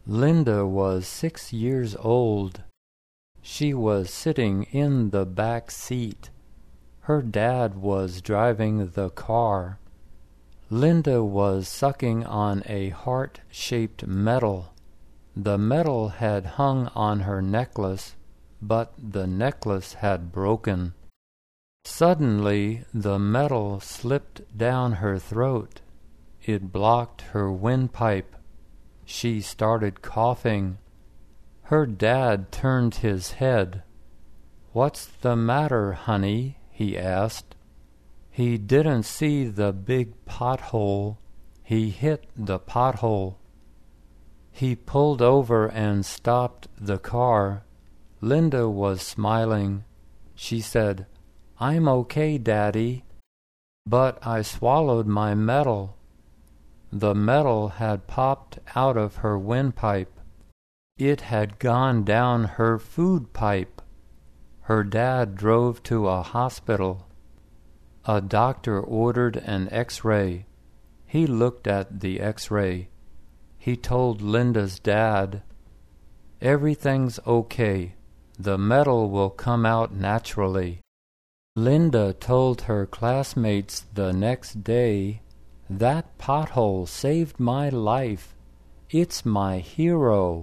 Linda was 6 years old. She was sitting in the back seat. Her dad was driving the car. Linda was sucking on a heart-shaped medal. The medal had hung on her necklace, but the necklace had broken. Suddenly, the medal slipped down her throat. It blocked her windpipe. She started coughing. Her dad turned his head. "What's the matter, honey?" he asked. He didn't see the big pothole. He hit the pothole. He pulled over and stopped the car. Linda was smiling. She said, "I'm okay, Daddy, but I swallowed my medal." The medal had popped out of her windpipe. It had gone down her food pipe. Her dad drove to a hospital. A doctor ordered an X-ray. He looked at the X-ray. He told Linda's dad, "Everything's okay. The medal will come out naturally." Linda told her classmates the next day, "That pothole saved my life. It's my hero."